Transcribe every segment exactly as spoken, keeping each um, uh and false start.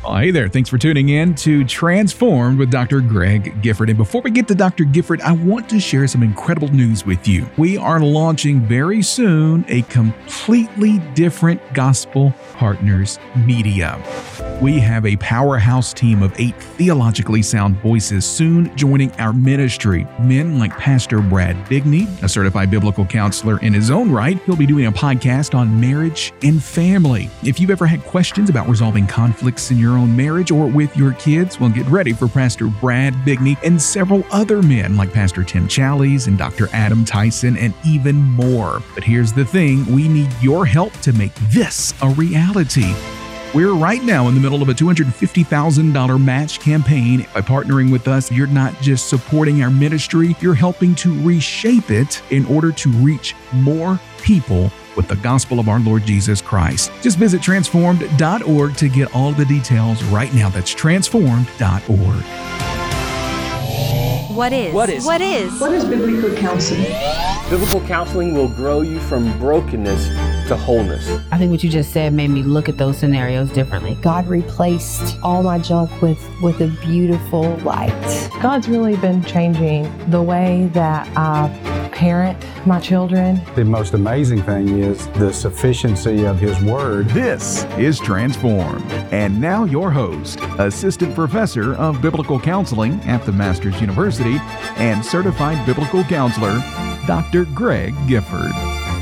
Well, hey there. Thanks for tuning in to Transformed with Doctor Greg Gifford. And before we get to Doctor Gifford, I want to share some incredible news with you. We are launching very soon a completely different Gospel Partners Media. We have a powerhouse team of eight theologically sound voices soon joining our ministry. Men like Pastor Brad Bigney, a certified biblical counselor in his own right. He'll be doing a podcast on marriage and family. If you've ever had questions about resolving conflicts in your own marriage or with your kids, well, get ready for Pastor Brad Bigney and several other men like Pastor Tim Challies and Doctor Adam Tyson and even more. But here's the thing, we need your help to make this a reality. We're right now in the middle of a two hundred fifty thousand dollars match campaign. By partnering with us, you're not just supporting our ministry, you're helping to reshape it in order to reach more people with the gospel of our Lord Jesus Christ. Just visit transformed dot org to get all the details right now. That's transformed dot org. What is? What is? What is? What is biblical counseling? Biblical counseling will grow you from brokenness to wholeness. I think what you just said made me look at those scenarios differently. God replaced all my junk with, with a beautiful light. God's really been changing the way that I parent my children. The most amazing thing is the sufficiency of His Word. This is Transformed. And now your host, Assistant Professor of Biblical Counseling at the Masters University and Certified Biblical Counselor, Doctor Greg Gifford.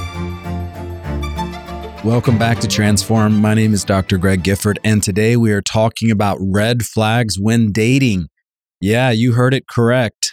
Welcome back to Transform. My name is Doctor Greg Gifford, and today we are talking about red flags when dating. Yeah, you heard it correct.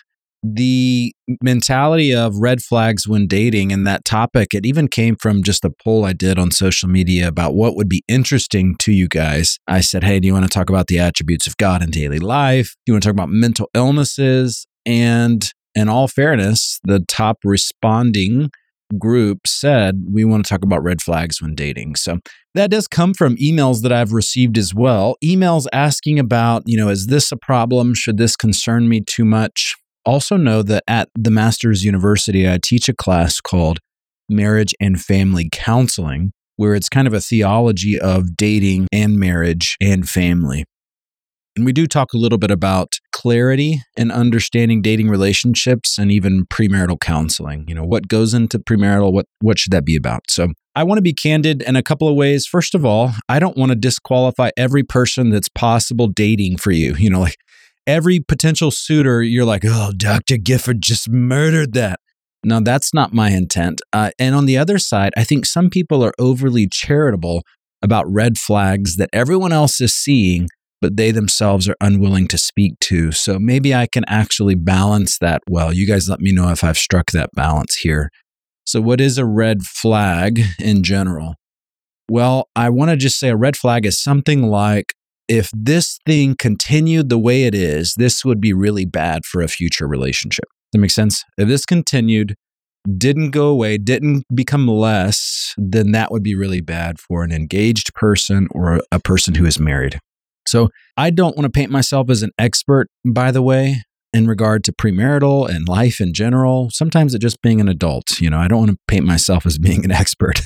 The mentality of red flags when dating and that topic, it even came from just a poll I did on social media about what would be interesting to you guys. I said, hey, do you want to talk about the attributes of God in daily life? Do you want to talk about mental illnesses? And in all fairness, the top responding group said, we want to talk about red flags when dating. So that does come from emails that I've received as well. Emails asking about, you know, is this a problem? Should this concern me too much? Also know that at the Masters University, I teach a class called Marriage and Family Counseling, where it's kind of a theology of dating and marriage and family. And we do talk a little bit about clarity and understanding dating relationships and even premarital counseling. You know, what goes into premarital, what, what should that be about? So I want to be candid in a couple of ways. First of all, I don't want to disqualify every person that's possible dating for you. You know, like every potential suitor, you're like, oh, Doctor Gifford just murdered that. No, that's not my intent. Uh, and on the other side, I think some people are overly charitable about red flags that everyone else is seeing, but they themselves are unwilling to speak to. So maybe I can actually balance that well. You guys let me know if I've struck that balance here. So what is a red flag in general? Well, I want to just say a red flag is something like, if this thing continued the way it is, this would be really bad for a future relationship. Does that make sense? If this continued, didn't go away, didn't become less, then that would be really bad for an engaged person or a person who is married. So I don't want to paint myself as an expert, by the way, in regard to premarital and life in general. Sometimes it's just being an adult. You know, I don't want to paint myself as being an expert.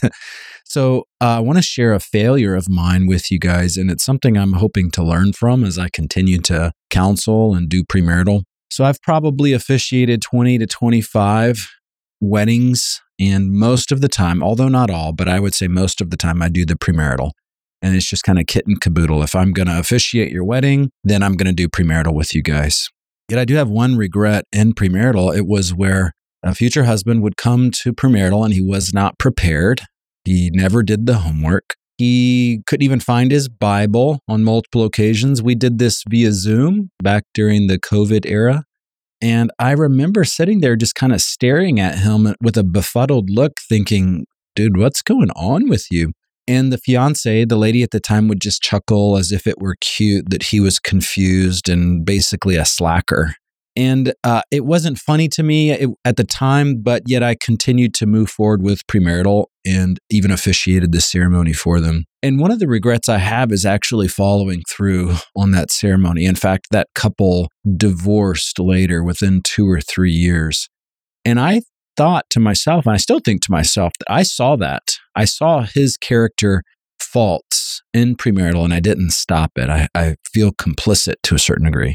So uh, I want to share a failure of mine with you guys, and it's something I'm hoping to learn from as I continue to counsel and do premarital. So I've probably officiated twenty to twenty-five weddings, and most of the time, although not all, but I would say most of the time I do the premarital. And it's just kind of kit and caboodle. If I'm going to officiate your wedding, then I'm going to do premarital with you guys. Yet I do have one regret in premarital. It was where a future husband would come to premarital and he was not prepared. He never did the homework. He couldn't even find his Bible on multiple occasions. We did this via Zoom back during the COVID era. And I remember sitting there just kind of staring at him with a befuddled look thinking, dude, what's going on with you? And the fiance, the lady at the time, would just chuckle as if it were cute that he was confused and basically a slacker. And uh, it wasn't funny to me at the time, but yet I continued to move forward with premarital and even officiated the ceremony for them. And one of the regrets I have is actually following through on that ceremony. In fact, that couple divorced later within two or three years. And I thought to myself, and I still think to myself, that I saw that. I saw his character faults in premarital and I didn't stop it. I, I feel complicit to a certain degree.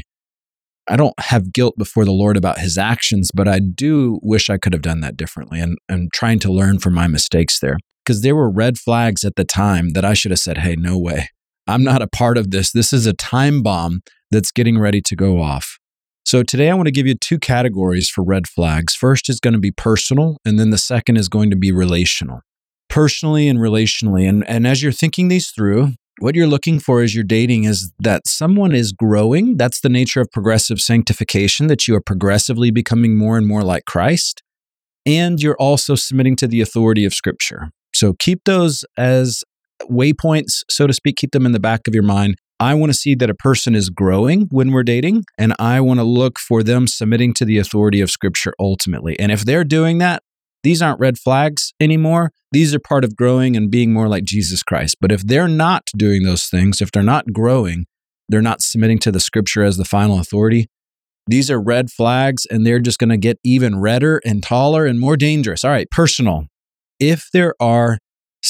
I don't have guilt before the Lord about his actions, but I do wish I could have done that differently and, and trying to learn from my mistakes there. Because there were red flags at the time that I should have said, hey, no way. I'm not a part of this. This is a time bomb that's getting ready to go off. So today I want to give you two categories for red flags. First is going to be personal, and then the second is going to be relational. Personally and relationally. And, and as you're thinking these through, what you're looking for as you're dating is that someone is growing. That's the nature of progressive sanctification, that you are progressively becoming more and more like Christ. And you're also submitting to the authority of Scripture. So keep those as waypoints, so to speak. Keep them in the back of your mind. I want to see that a person is growing when we're dating, and I want to look for them submitting to the authority of Scripture ultimately. And if they're doing that, these aren't red flags anymore. These are part of growing and being more like Jesus Christ. But if they're not doing those things, if they're not growing, they're not submitting to the Scripture as the final authority, these are red flags, and they're just going to get even redder and taller and more dangerous. All right, personal. If there are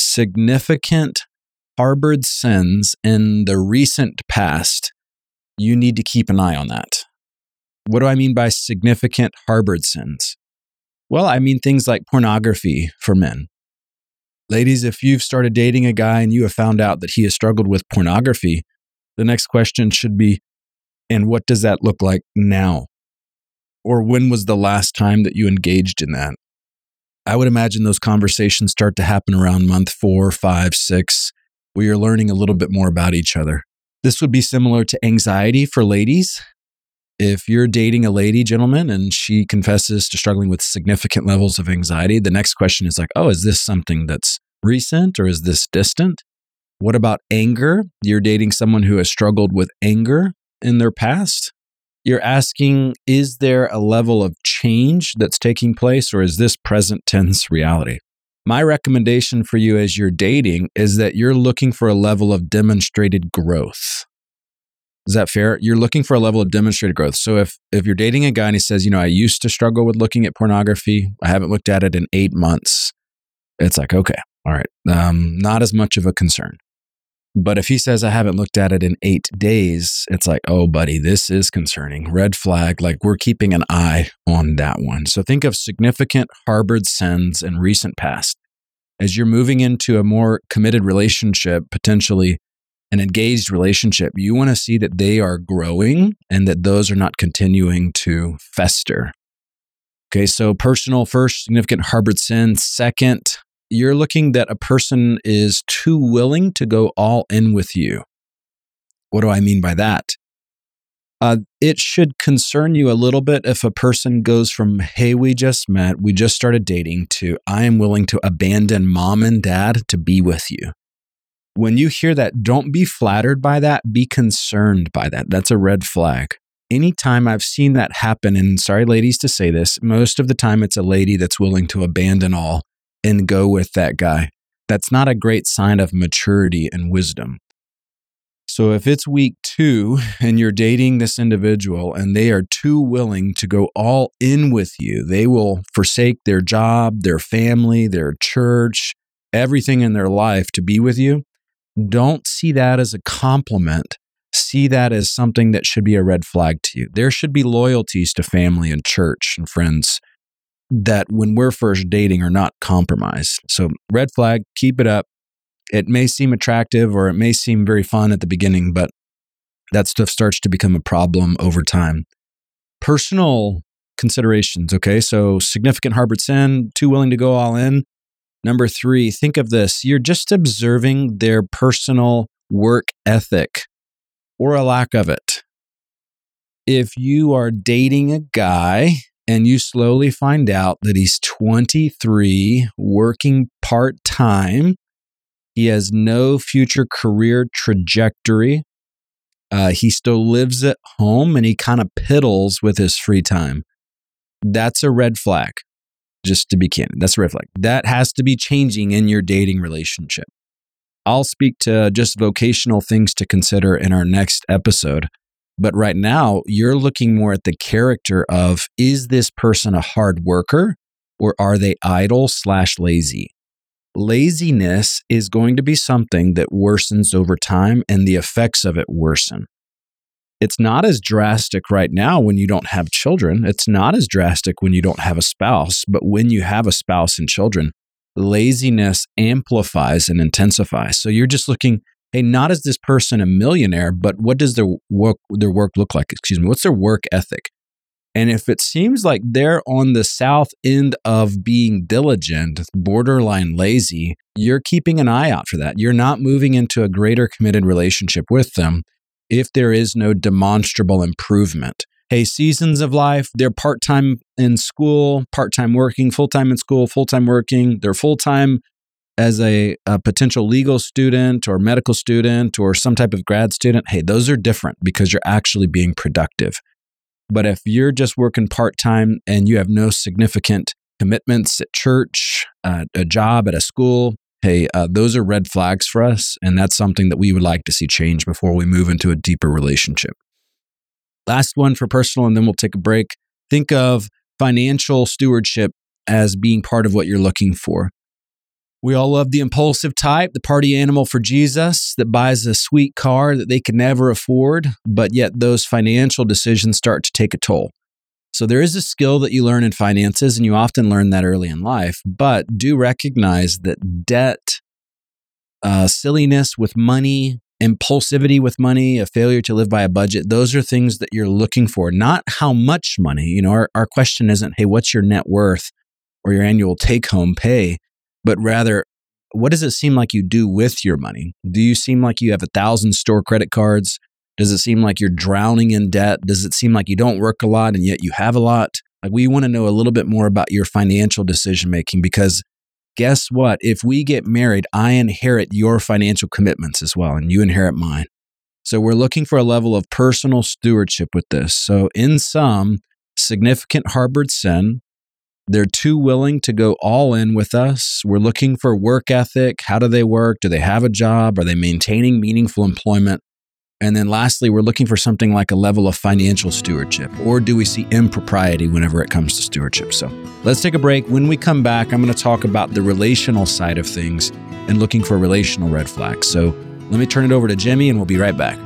significant harbored sins in the recent past, you need to keep an eye on that. What do I mean by significant harbored sins? Well, I mean things like pornography for men. Ladies, if you've started dating a guy and you have found out that he has struggled with pornography, the next question should be, and what does that look like now? Or when was the last time that you engaged in that? I would imagine those conversations start to happen around month four, five, six, where you're learning a little bit more about each other. This would be similar to anxiety for ladies. If you're dating a lady, gentlemen, and she confesses to struggling with significant levels of anxiety, the next question is like, oh, is this something that's recent or is this distant? What about anger? You're dating someone who has struggled with anger in their past. You're asking, is there a level of change that's taking place, or is this present tense reality? My recommendation for you as you're dating is that you're looking for a level of demonstrated growth. Is that fair? You're looking for a level of demonstrated growth. So if if you're dating a guy and he says, you know, I used to struggle with looking at pornography, I haven't looked at it in eight months, it's like, okay, all right, um, not as much of a concern. But if he says, I haven't looked at it in eight days, it's like, oh, buddy, this is concerning. Red flag, like we're keeping an eye on that one. So think of significant harbored sins in recent past. As you're moving into a more committed relationship, potentially an engaged relationship, you want to see that they are growing and that those are not continuing to fester. Okay, so personal first, significant harbored sin. Second, you're looking that a person is too willing to go all in with you. What do I mean by that? Uh, it should concern you a little bit if a person goes from, hey, we just met, we just started dating, to I am willing to abandon mom and dad to be with you. When you hear that, don't be flattered by that, be concerned by that. That's a red flag. Anytime I've seen that happen, and sorry ladies to say this, most of the time it's a lady that's willing to abandon all and go with that guy. That's not a great sign of maturity and wisdom. So if it's week two and you're dating this individual and they are too willing to go all in with you, they will forsake their job, their family, their church, everything in their life to be with you, don't see that as a compliment. See that as something that should be a red flag to you. There should be loyalties to family and church and friends that when we're first dating are not compromised. So red flag, keep it up. It may seem attractive or it may seem very fun at the beginning, but that stuff starts to become a problem over time. Personal considerations, okay? So significant harbored sin, too willing to go all in. Number three, think of this. You're just observing their personal work ethic or a lack of it. If you are dating a guy and you slowly find out that he's twenty-three, working part-time, he has no future career trajectory, uh, he still lives at home, and he kind of piddles with his free time, that's a red flag. Just to be candid, that's a red flag. That has to be changing in your dating relationship. I'll speak to just vocational things to consider in our next episode. But right now, you're looking more at the character of, is this person a hard worker or are they idle slash lazy? laziness is going to be something that worsens over time and the effects of it worsen. It's not as drastic right now when you don't have children. It's not as drastic when you don't have a spouse. But when you have a spouse and children, laziness amplifies and intensifies. So you're just looking, hey, not is this person a millionaire, but what does their work, their work look like? Excuse me. What's their work ethic? And if it seems like they're on the south end of being diligent, borderline lazy, you're keeping an eye out for that. You're not moving into a greater committed relationship with them if there is no demonstrable improvement. Hey, seasons of life, they're part-time in school, part-time working, full-time in school, full-time working. They're full-time as a, a potential legal student or medical student or some type of grad student. Hey, those are different because you're actually being productive. But if you're just working part-time and you have no significant commitments at church, uh, a job at a school, hey, uh, those are red flags for us. And that's something that we would like to see change before we move into a deeper relationship. Last one for personal, and then we'll take a break. Think of financial stewardship as being part of what you're looking for. We all love the impulsive type, the party animal for Jesus that buys a sweet car that they can never afford, but yet those financial decisions start to take a toll. So there is a skill that you learn in finances, and you often learn that early in life, but do recognize that debt, uh, silliness with money, impulsivity with money, a failure to live by a budget, those are things that you're looking for, not how much money. You know, our, our question isn't, hey, what's your net worth or your annual take-home pay? But rather, what does it seem like you do with your money? Do you seem like you have a thousand store credit cards? Does it seem like you're drowning in debt? Does it seem like you don't work a lot and yet you have a lot? Like, we want to know a little bit more about your financial decision making, because guess what? If we get married, I inherit your financial commitments as well, and you inherit mine. So we're looking for a level of personal stewardship with this. So in sum, significant harbored sin. They're too willing to go all in with us. We're looking for work ethic. How do they work? Do they have a job? Are they maintaining meaningful employment? And then lastly, we're looking for something like a level of financial stewardship. Or do we see impropriety whenever it comes to stewardship? So let's take a break. When we come back, I'm going to talk about the relational side of things and looking for relational red flags. So let me turn it over to Jimmy, and we'll be right back.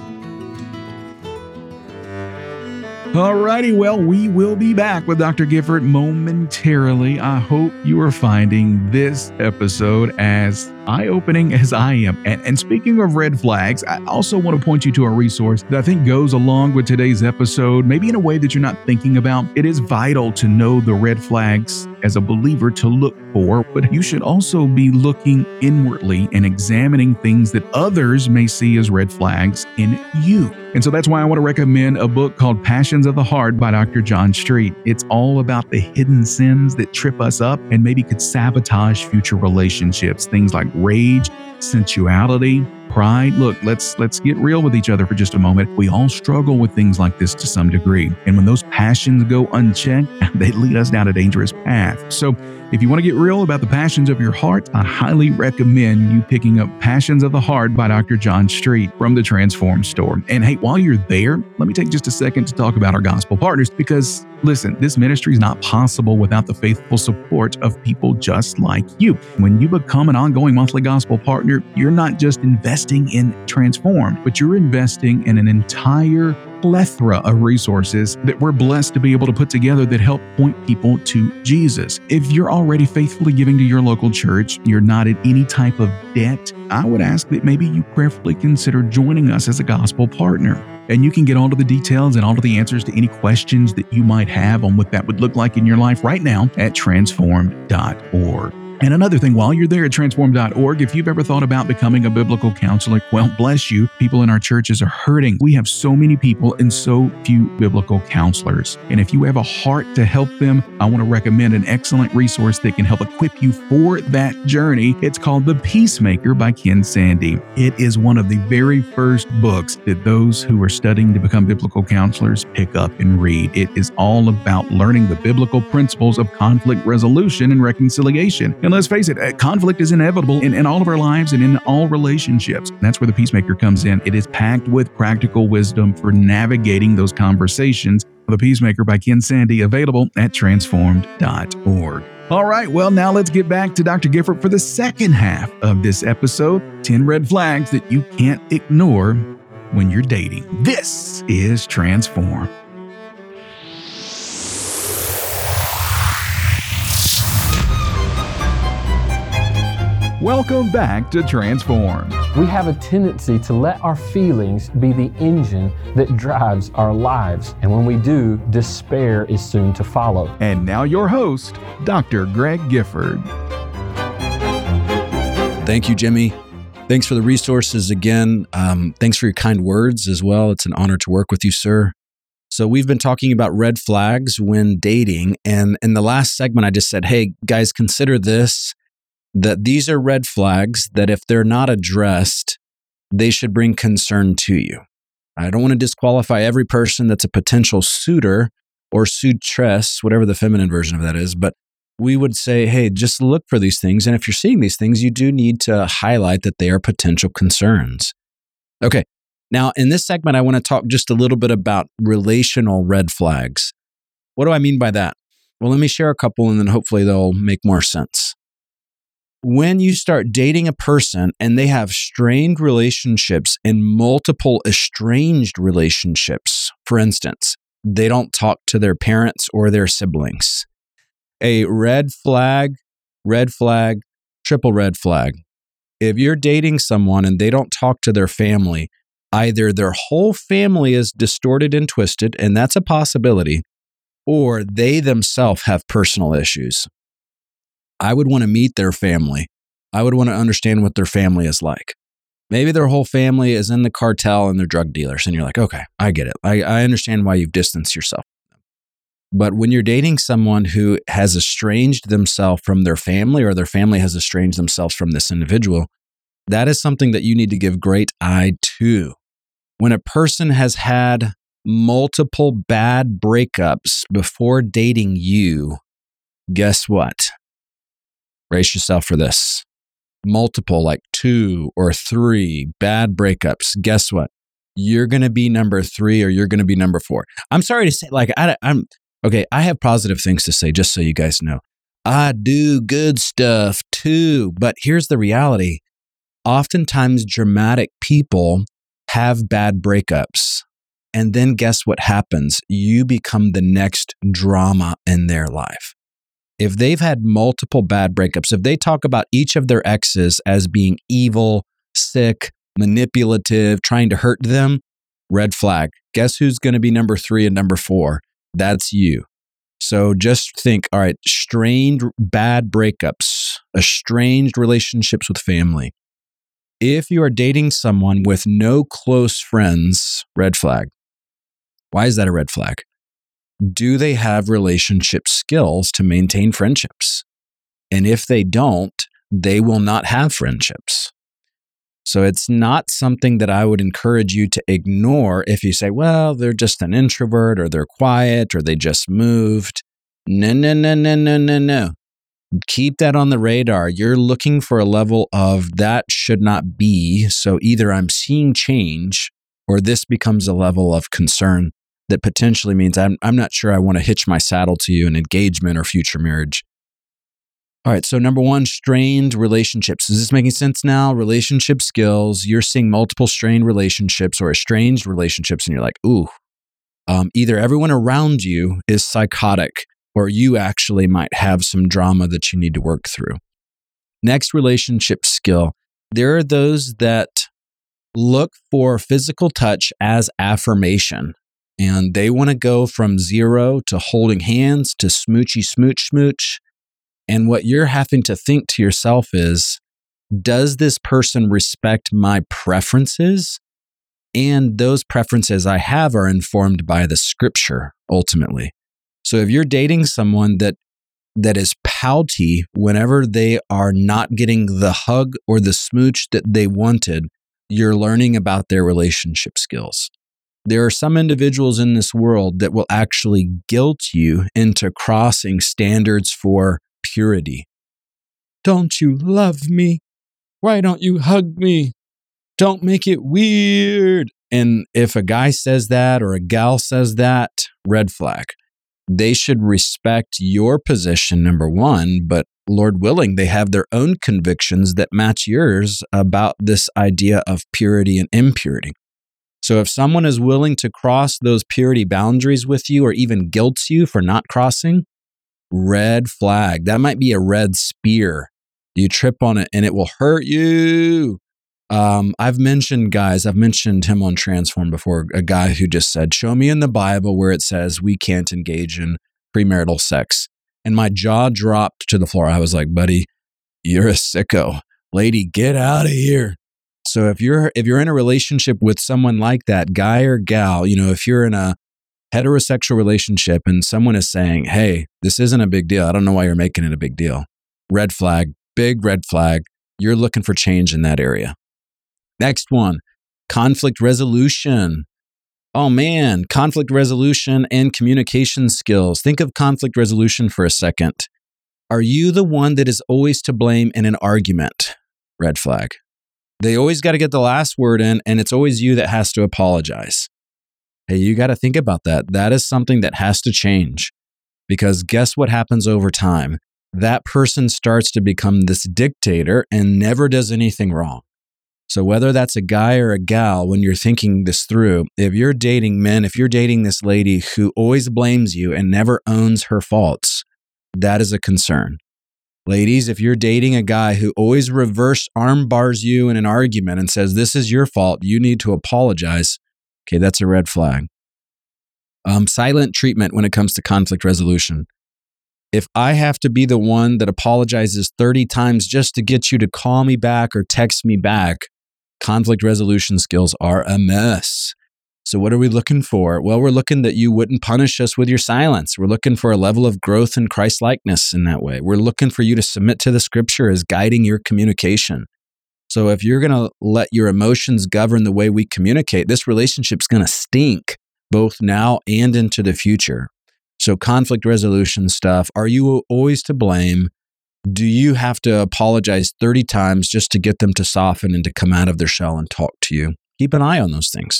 Alrighty, well, we will be back with Doctor Gifford momentarily. I hope you are finding this episode as eye-opening as I am. And, and speaking of red flags, I also want to point you to a resource that I think goes along with today's episode, maybe in a way that you're not thinking about. It is vital to know the red flags as a believer to look for, but you should also be looking inwardly and examining things that others may see as red flags in you. And so that's why I want to recommend a book called Passions of the Heart by Doctor John Street. It's all about the hidden sins that trip us up and maybe could sabotage future relationships. Things like rage, sensuality, pride. Look, let's let's get real with each other for just a moment. We all struggle with things like this to some degree. And when those passions go unchecked, they lead us down a dangerous path. So if you want to get real about the passions of your heart, I highly recommend you picking up Passions of the Heart by Doctor John Street from the Transform store. And hey, while you're there, let me take just a second to talk about our gospel partners, because listen, this ministry is not possible without the faithful support of people just like you. When you become an ongoing monthly gospel partner, you're not just investing in Transformed, but you're investing in an entire plethora of resources that we're blessed to be able to put together that help point people to Jesus. If you're already faithfully giving to your local church, you're not in any type of debt, I would ask that maybe you prayerfully consider joining us as a gospel partner. And you can get all of the details and all of the answers to any questions that you might have on what that would look like in your life right now at transformed dot org. And another thing, while you're there at transformed dot org, if you've ever thought about becoming a biblical counselor, well, bless you. People in our churches are hurting. We have so many people and so few biblical counselors. And if you have a heart to help them, I want to recommend an excellent resource that can help equip you for that journey. It's called The Peacemaker by Ken Sande. It is one of the very first books that those who are studying to become biblical counselors pick up and read. It is all about learning the biblical principles of conflict resolution and reconciliation. And let's face it, conflict is inevitable in, in all of our lives and in all relationships. And that's where The Peacemaker comes in. It is packed with practical wisdom for navigating those conversations. The Peacemaker by Ken Sande, available at transformed dot org. All right, well, now let's get back to Doctor Gifford for the second half of this episode, ten red flags that you can't ignore when you're dating. This is Transform. Welcome back to Transform. We have a tendency to let our feelings be the engine that drives our lives. And when we do, despair is soon to follow. And now your host, Doctor Greg Gifford. Thank you, Jimmy. Thanks for the resources again. Um, thanks for your kind words as well. It's an honor to work with you, sir. So we've been talking about red flags when dating. And in the last segment, I just said, hey, guys, consider this. That these are red flags that if they're not addressed, they should bring concern to you. I don't want to disqualify every person that's a potential suitor or suitress, whatever the feminine version of that is, but we would say, hey, just look for these things. And if you're seeing these things, you do need to highlight that they are potential concerns. Okay, now in this segment, I want to talk just a little bit about relational red flags. What do I mean by that? Well, let me share a couple and then hopefully they'll make more sense. When you start dating a person and they have strained relationships and multiple estranged relationships, for instance, they don't talk to their parents or their siblings. A red flag, red flag, triple red flag. If you're dating someone and they don't talk to their family, either their whole family is distorted and twisted, and that's a possibility, or they themselves have personal issues. I would want to meet their family. I would want to understand what their family is like. Maybe their whole family is in the cartel and they're drug dealers. And you're like, okay, I get it. I, I understand why you've distanced yourself. But when you're dating someone who has estranged themselves from their family or their family has estranged themselves from this individual, that is something that you need to give great eye to. When a person has had multiple bad breakups before dating you, guess what? Brace yourself for this. Multiple, like two or three bad breakups. Guess what? You're going to be number three or you're going to be number four. I'm sorry to say, like, I, I'm, okay, I have positive things to say, just so you guys know. I do good stuff too. But here's the reality. Oftentimes, dramatic people have bad breakups. And then guess what happens? You become the next drama in their life. If they've had multiple bad breakups, if they talk about each of their exes as being evil, sick, manipulative, trying to hurt them, red flag. Guess who's going to be number three and number four? That's you. So just think, all right, strained bad breakups, estranged relationships with family. If you are dating someone with no close friends, red flag. Why is that a red flag? Do they have relationship skills to maintain friendships? And if they don't, they will not have friendships. So it's not something that I would encourage you to ignore if you say, well, they're just an introvert or they're quiet or they just moved. No, no, no, no, no, no, no. Keep that on the radar. You're looking for a level of that should not be. So either I'm seeing change or this becomes a level of concern that potentially means I'm I'm not sure I want to hitch my saddle to you in engagement or future marriage. All right, so number one, strained relationships. Is this making sense now? Relationship skills. You're seeing multiple strained relationships or estranged relationships, and you're like, ooh, um, either everyone around you is psychotic or you actually might have some drama that you need to work through. Next, relationship skill. There are those that look for physical touch as affirmation. And they want to go from zero to holding hands to smoochy smooch smooch. And what you're having to think to yourself is, does this person respect my preferences? And those preferences I have are informed by the scripture, ultimately. So if you're dating someone that that is pouty whenever they are not getting the hug or the smooch that they wanted, you're learning about their relationship skills. There are some individuals in this world that will actually guilt you into crossing standards for purity. Don't you love me? Why don't you hug me? Don't make it weird. And if a guy says that or a gal says that, red flag. They should respect your position, number one, but Lord willing, they have their own convictions that match yours about this idea of purity and impurity. So if someone is willing to cross those purity boundaries with you or even guilts you for not crossing, red flag. That might be a red spear. You trip on it and it will hurt you. Um, I've mentioned guys, I've mentioned him on Transform before, a guy who just said, show me in the Bible where it says we can't engage in premarital sex. And my jaw dropped to the floor. I was like, buddy, you're a sicko. Lady, get out of here. So if you're if you're in a relationship with someone like that, guy or gal, you know, if you're in a heterosexual relationship and someone is saying, hey, this isn't a big deal. I don't know why you're making it a big deal. Red flag, big red flag. You're looking for change in that area. Next one, conflict resolution. Oh man, conflict resolution and communication skills. Think of conflict resolution for a second. Are you the one that is always to blame in an argument? Red flag. They always got to get the last word in, and it's always you that has to apologize. Hey, you got to think about that. That is something that has to change, because guess what happens over time? That person starts to become this dictator and never does anything wrong. So whether that's a guy or a gal, when you're thinking this through, if you're dating men, if you're dating this lady who always blames you and never owns her faults, that is a concern. Ladies, if you're dating a guy who always reverse arm bars you in an argument and says, this is your fault, you need to apologize, okay, that's a red flag. Um, silent treatment when it comes to conflict resolution. If I have to be the one that apologizes thirty times just to get you to call me back or text me back, conflict resolution skills are a mess. So what are we looking for? Well, we're looking that you wouldn't punish us with your silence. We're looking for a level of growth and Christ-likeness in that way. We're looking for you to submit to the scripture as guiding your communication. So if you're going to let your emotions govern the way we communicate, this relationship's going to stink both now and into the future. So conflict resolution stuff, are you always to blame? Do you have to apologize thirty times just to get them to soften and to come out of their shell and talk to you? Keep an eye on those things.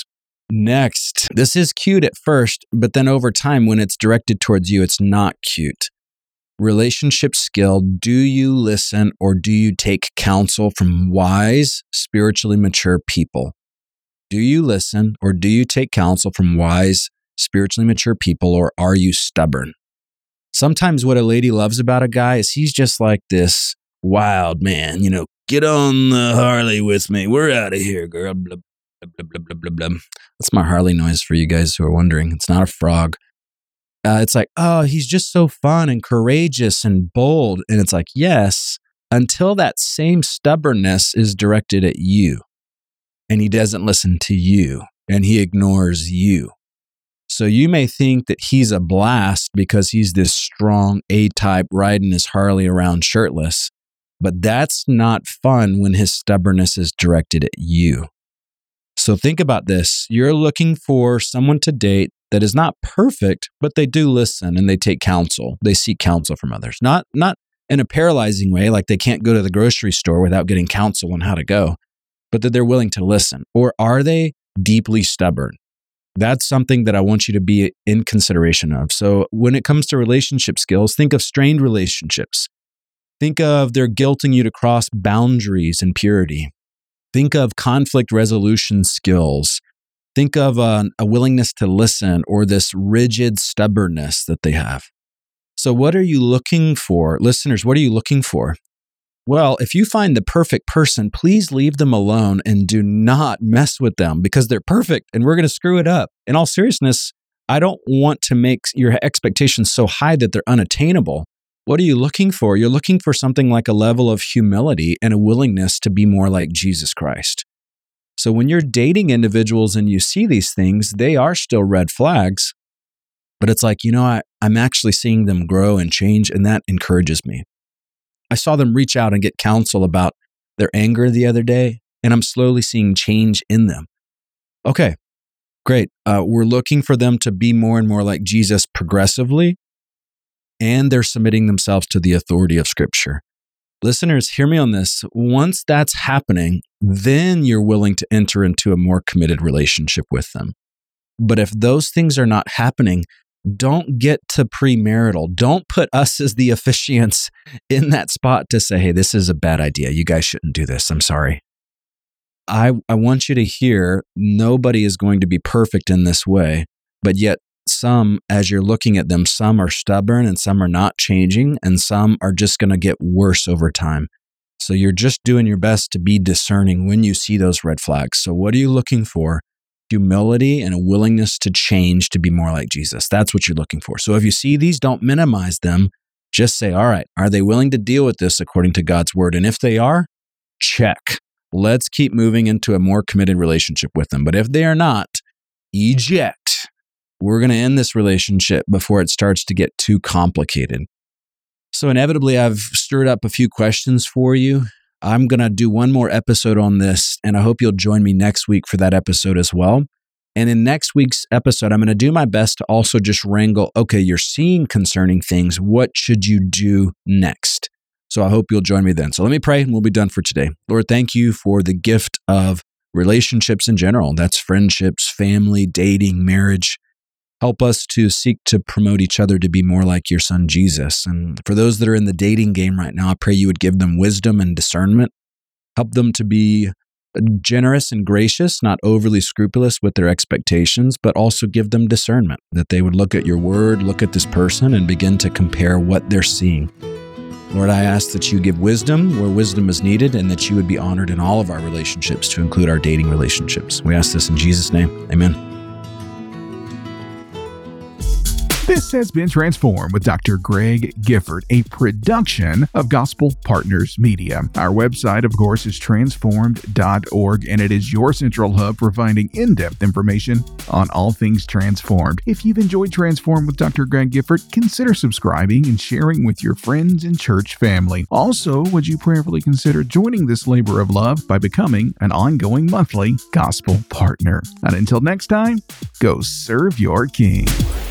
Next, this is cute at first, but then over time, when it's directed towards you, it's not cute. Relationship skill. Do you listen or do you take counsel from wise, spiritually mature people? Do you listen or do you take counsel from wise, spiritually mature people, or are you stubborn? Sometimes what a lady loves about a guy is he's just like this wild man, you know, get on the Harley with me. We're out of here, girl. Blah, blah, blah, blah, blah, blah, blah. That's my Harley noise for you guys who are wondering. It's not a frog. Uh, it's like, oh, he's just so fun and courageous and bold. And it's like, yes, until that same stubbornness is directed at you. And he doesn't listen to you. And he ignores you. So you may think that he's a blast because he's this strong A-type riding his Harley around shirtless. But that's not fun when his stubbornness is directed at you. So think about this. You're looking for someone to date that is not perfect, but they do listen and they take counsel. They seek counsel from others. Not, not in a paralyzing way, like they can't go to the grocery store without getting counsel on how to go, but that they're willing to listen. Or are they deeply stubborn? That's something that I want you to be in consideration of. So when it comes to relationship skills, think of strained relationships. Think of their guilting you to cross boundaries and purity. Think of conflict resolution skills. Think of a, a willingness to listen or this rigid stubbornness that they have. So what are you looking for? Listeners, what are you looking for? Well, if you find the perfect person, please leave them alone and do not mess with them because they're perfect and we're going to screw it up. In all seriousness, I don't want to make your expectations so high that they're unattainable. What are you looking for? You're looking for something like a level of humility and a willingness to be more like Jesus Christ. So when you're dating individuals and you see these things, they are still red flags, but it's like, you know, I, I'm actually seeing them grow and change, and that encourages me. I saw them reach out and get counsel about their anger the other day, and I'm slowly seeing change in them. Okay, great. Uh, we're looking for them to be more and more like Jesus progressively, and they're submitting themselves to the authority of Scripture. Listeners, hear me on this. Once that's happening, then you're willing to enter into a more committed relationship with them. But if those things are not happening, don't get to premarital. Don't put us as the officiants in that spot to say, hey, this is a bad idea. You guys shouldn't do this. I'm sorry. I, I want you to hear nobody is going to be perfect in this way, but yet some, as you're looking at them, some are stubborn and some are not changing, and some are just going to get worse over time. So you're just doing your best to be discerning when you see those red flags. So what are you looking for? Humility and a willingness to change to be more like Jesus. That's what you're looking for. So if you see these, don't minimize them. Just say, all right, are they willing to deal with this according to God's word? And if they are, check. Let's keep moving into a more committed relationship with them. But if they are not, eject. We're going to end this relationship before it starts to get too complicated. So inevitably, I've stirred up a few questions for you. I'm going to do one more episode on this, and I hope you'll join me next week for that episode as well. And in next week's episode, I'm going to do my best to also just wrangle, okay, you're seeing concerning things. What should you do next? So I hope you'll join me then. So let me pray, and we'll be done for today. Lord, thank you for the gift of relationships in general. That's friendships, family, dating, marriage. Help us to seek to promote each other to be more like your son, Jesus. And for those that are in the dating game right now, I pray you would give them wisdom and discernment. Help them to be generous and gracious, not overly scrupulous with their expectations, but also give them discernment, that they would look at your word, look at this person, and begin to compare what they're seeing. Lord, I ask that you give wisdom where wisdom is needed, and that you would be honored in all of our relationships, to include our dating relationships. We ask this in Jesus' name. Amen. This has been Transformed with Doctor Greg Gifford, a production of Gospel Partners Media. Our website, of course, is transformed dot org, and it is your central hub for finding in-depth information on all things Transformed. If you've enjoyed Transformed with Doctor Greg Gifford, consider subscribing and sharing with your friends and church family. Also, would you prayerfully consider joining this labor of love by becoming an ongoing monthly Gospel Partner? And until next time, go serve your King.